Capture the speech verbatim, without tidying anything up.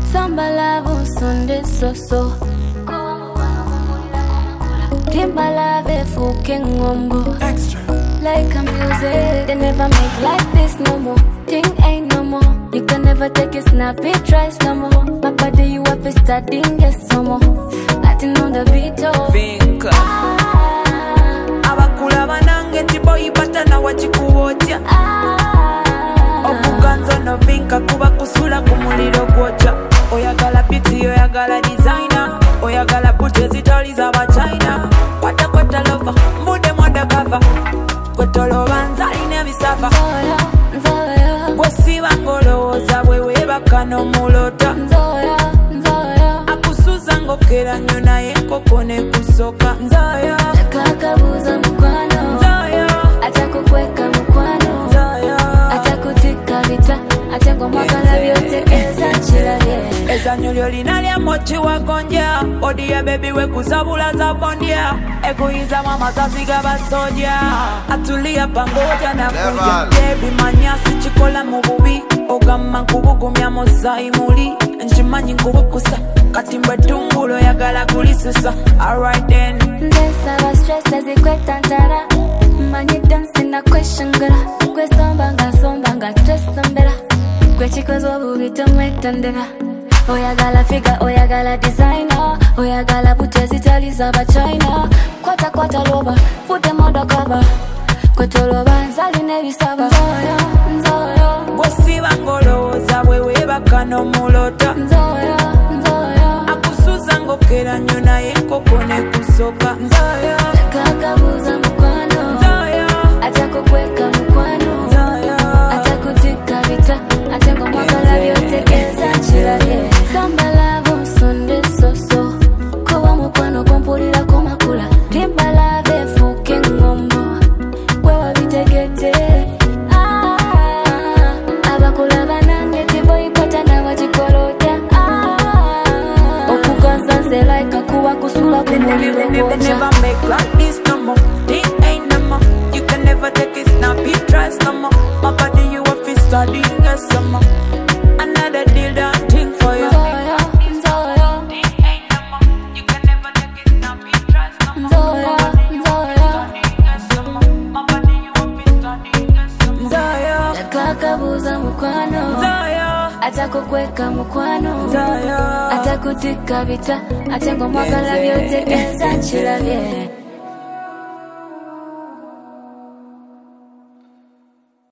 Samba love Sunday so so. Timba love fucking ngombo. Extra. Like a music, they never make like this no more. Thing ain't no more. You can never take a snappy tries no more. My body you up is starting yes no more. Latin on the beat oh. Vinka. Ah. Abakula banange tiboyi batana wachikuwoja. Ah. Okuganzo no vinka kuba kusula kumuliro gwoja. Oyagala beauty, oyagala designer. Oyagala booty zitoli za ba China. Kwata kwata lover, mude mwada cover. Kwetolo banzali ne bisafa. Zoya, zoya. Bwesiba ngolowooza bwewe bakano mulota. Zoya, zoya. Akusuza ngokera nnyo naye nkoko ne kusoka. Zoya. Nakakabuza mukwano. Zoya. Atakukweka mukwano. Zoya. Atakutika vita. Atengomwagala vyote eza nchiraye. Eza nyulio linalia mochi wagonja. Odi ya baby we kuzabula za bondia. Ekuiza mama zaziga basoja. Atulia pangoja na kuja. Baby manyasi chikola mububi. Ogama nkubugumya mozai muli. Njimanyi nkubukusa. Katimbe tungulo ya gala kulisusa. Alright then. Ndesa wa stress azikweta ntara. Manyi dance na question gara. Kwe sombanga sombanga twesombera. Kwe chikozo bubito mwetandega. Oyagala figure, oyagala designer. Oyagala butezi tali za ba China. Kwata kwata loba, fute moda cover. Kwetoloba nzali nebisaba. Nzoya, nzoya. Bwesiba ngolowooza bwewe bakano mulota. Nzoya, nzoya. Akusuza ngokera nnyo naye nkoko ne kusoka. Nzoya. Kakabuza mukwano. Nzoya. Atakukweka mukwano. Nzoya. Atakutika vita. Atengomwagala vyote eza nchiraye. Samba love Sunday so so. Kuba mukwano kumpulira kumakula. Timba love fucking ngombo. Kwewa vitegete. Ah. Abakula banange tiboyi patana wajikolota. Ah. Okuganza nze like akuwa kusula kumuliro They goja. never make like this no more. They ain't no more. You can never take it snappy tries no more. My body you up is studying a summer. Another deal done thing for you. Nzoya, nzoya. They ain't no more. You can never take it snappy tries no more. Nzoya, nzoya. My body you up is studying a summer. Zoya, Nakakabuza mukwano. Zoya, Atakukweka mukwano. Zoya. Atakutika vita. Atengomwagala vyote eza nchiraye.